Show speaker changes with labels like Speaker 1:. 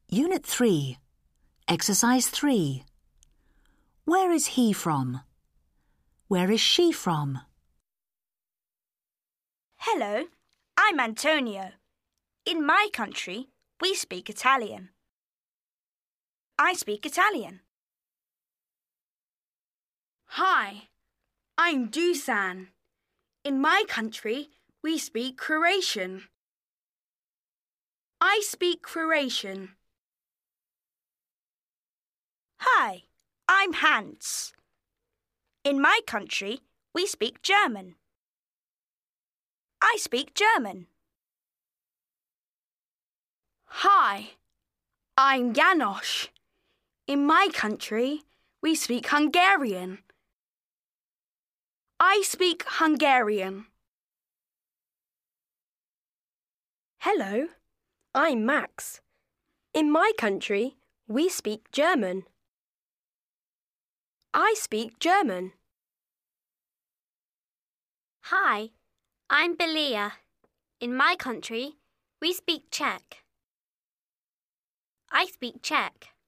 Speaker 1: Unit 3. Exercise 3. Where is he from? Where is she from?
Speaker 2: Hello, I'm Antonio. In my country, we speak Italian. I speak Italian.
Speaker 3: Hi, I'm Dusan. In my country, we speak Croatian. I speak Croatian.
Speaker 2: Hi, I'm Hans. In my country, we speak German. I speak German.
Speaker 3: Hi, I'm Janosch. In my country, we speak Hungarian. I speak Hungarian.
Speaker 4: Hello, I'm Max. In my country, we speak German. I speak German.
Speaker 5: Hi, I'm Belia. In my country, we speak Czech. I speak Czech.